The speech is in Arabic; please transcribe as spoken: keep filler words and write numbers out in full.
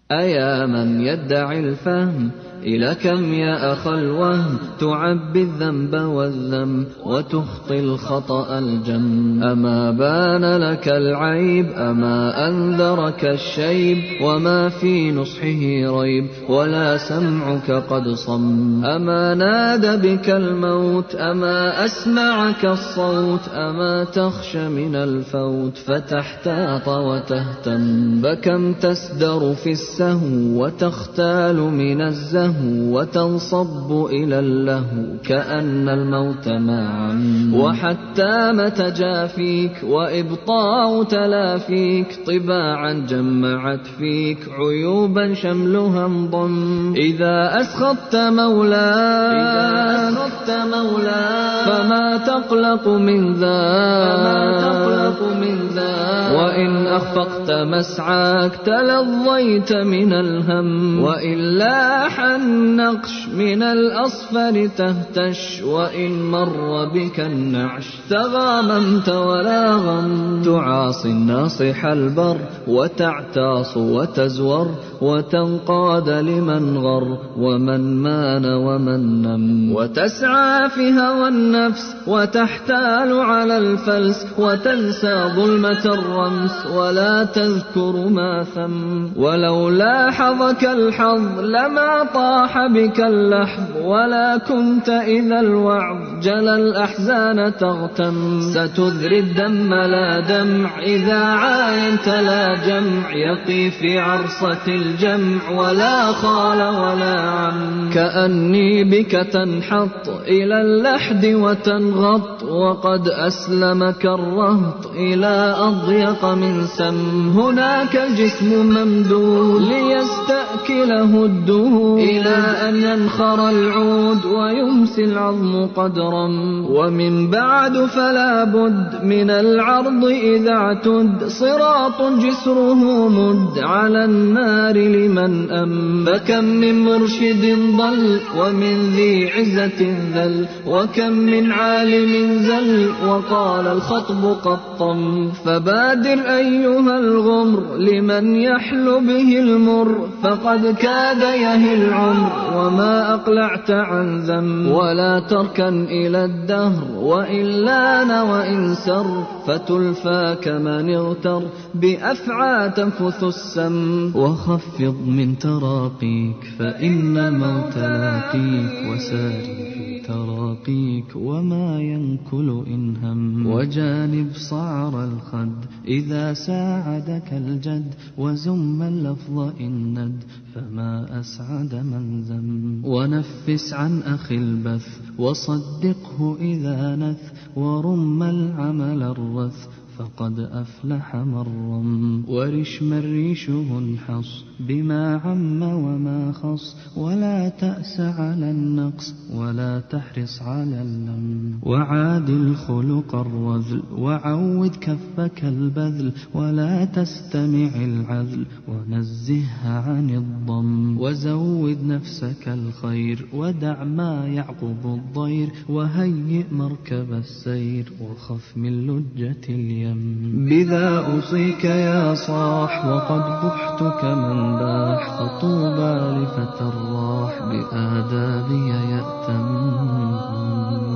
أيا من يدعي الفهم إلى كم يا أخ الوهم تعبي الذنب والذم وتخطي الخطأ الجم. أما بان لك العيب أما أنذرك الشيب وما في نصحه ريب ولا سمعك قد صم. أما ناد بك الموت أما أسمعك الصوت أما تخشى من الفوت فتحتاط وتهتم. فكم تسدر في السهو وتختال من الزهو وتنصب إلى اللهو كأن الموت معا. وحتى متى جافيك وإبطاء تلافيك طباعا جمعت فيك عيوبا شملها انضم. إذا أسخطت مولاك فما تقلق من ذاك وإن أخفقت مسعاك تلظيت من الهم. وإلا النقش من الأصفر تهتش وإن مر بك النعش تغاممت ولا غم. تعاصي الناصح البر وتعتاص وتزور وتنقاد لمن غر ومن مان ومن نم. وتسعى في هوى النفس وتحتال على الفلس وتنسى ظلمة الرمس ولا تذكر ما ثم. ولو لاحظك الحظ لما طاح بك اللحظ ولا كنت إذا الوعظ جلى الأحزان تغتم. ستذري الدم لا دمع إذا عاينت لا جمع يقي في عرصة الجمع ولا خال ولا عم. كأني بك تنحط إلى اللحد وتنغط وقد أسلمك الرهط إلى أضيق من سم. هناك الجسم ممدود ليستأكله الدهور إلى أن ينخر العود ويمسي العظم قدرا. ومن بعد فلا بد من العرض إذا اعتد صراط جسره مد على النار لمن أم. فكم من مرشد ضل ومن ذي عزة ذل وكم من عالم زل وقال الخطب قد طم. فبادر أيها الغمر لمن يحل به المر فقد كاد يهي العمر وما أقلعت عن ذنب. ولا تركن إلى الدهر وإن لان وإن سر فتلفى كمن اغتر بأفعى تنفث السم. وخفض من تراقيك فإن الموت لاقيك وساري في تراقيك وما ينكل إن هم. وجانب صعر الخد إذا ساعدك الجد وزم اللفظ إن ند فما أسعد من ذم. ونفس عن أخي البث وصدقه إذا نث ورم العمل الرث فقد أفلح من رم. ورش من ريشه انحص بما عم وما خص ولا تأس على النقص ولا تحرص على اللم. وعاد الخلق الرذل وعود كفك البذل ولا تستمع العذل ونزهها عن الضم. وزود نفسك الخير ودع ما يعقب الضير وهيئ مركب السير وخف من لجة اليم. بذا أوصيك يا صاح وقد بحت كمن باح فطوبى لفتى الراح بآدابي يأتم.